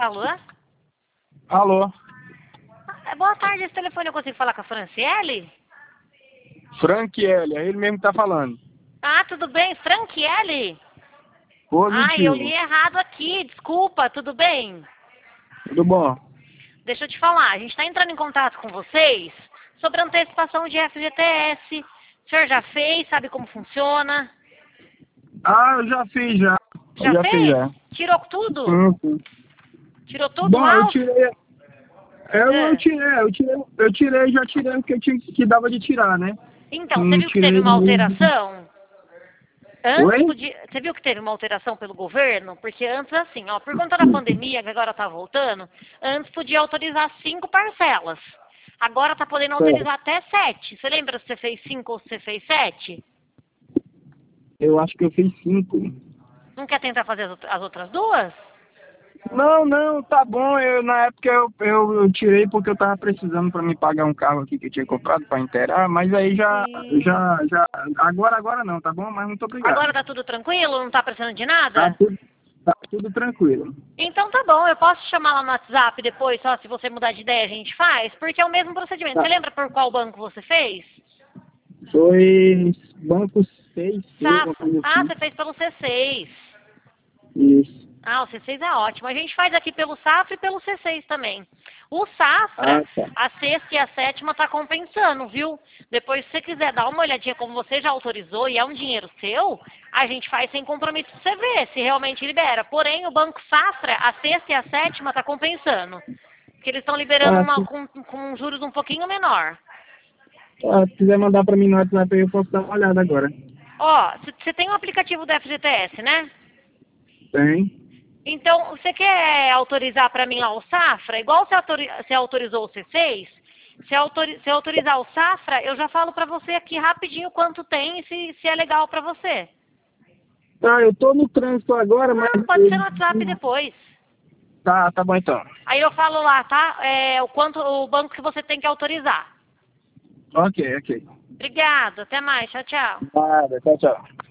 Alô? Alô? Boa tarde, esse telefone eu consigo falar com a Franciele? Franquiele, é ele mesmo que tá falando. Ah, tudo bem, Franciele? Ai, eu Positivo. li errado aqui, desculpa, tudo bem? Tudo bom? Deixa eu te falar, a gente está entrando em contato com vocês sobre antecipação de FGTS. O senhor já fez, sabe como funciona? Ah, eu já fiz já. Eu Já já fiz fez? já. Tirou tudo? Sim. Tirou tudo Bom, eu mal? tirei. É. Já tirei o que eu tinha que dava de tirar, né? Então, você Não viu que teve tirei uma mesmo. alteração? Antes Oi? podia. Você viu que teve uma alteração pelo governo? Porque antes, assim, ó, por conta da pandemia, que agora tá voltando, antes podia autorizar 5 parcelas. Agora tá podendo Certo. autorizar até 7. Você lembra se você fez 5 ou se você fez 7? Eu acho que eu fiz 5. Não quer tentar fazer as outras duas? Não, tá bom. Na época eu tirei porque eu tava precisando pra me pagar um carro aqui que eu tinha comprado pra inteirar, mas aí Sim. agora não, tá bom? Mas muito obrigado. Agora tá tudo tranquilo? Não tá precisando de Tá nada? tudo, tá tudo tranquilo. Então tá bom, eu posso te chamar lá no WhatsApp depois, só se você mudar de ideia a gente faz, porque é o mesmo procedimento. Você Tá. lembra por qual banco você fez? Foi Banco 6C, alguma Safra. coisa Ah, assim. você fez pelo C6. Isso. Ah, o C6 é ótimo. A gente faz aqui pelo Safra e pelo C6 também. O Ah, Safra, tá. a sexta e a sétima tá compensando, viu? Depois, se você quiser dar uma olhadinha como você já autorizou e é um dinheiro seu, a gente faz sem compromisso pra você ver se realmente libera. Porém, o Banco Safra, a sexta e a sétima tá compensando. Porque eles estão liberando Ah, uma com juros um pouquinho menor. se quiser mandar pra mim no WhatsApp aí, eu posso dar uma olhada agora. Ó, você tem o aplicativo do FGTS, né? Tem? Então, você quer autorizar para mim lá o Safra? Igual você autorizou o C6, se autorizar o Safra, eu já falo para você aqui rapidinho quanto tem e se é legal para você. Ah, eu tô no trânsito agora, mas... Não, pode ser no WhatsApp depois. Tá bom então. Aí eu falo lá, tá? O banco que você tem que autorizar. Ok. Obrigado, até mais, tchau, tchau. Nada, tchau.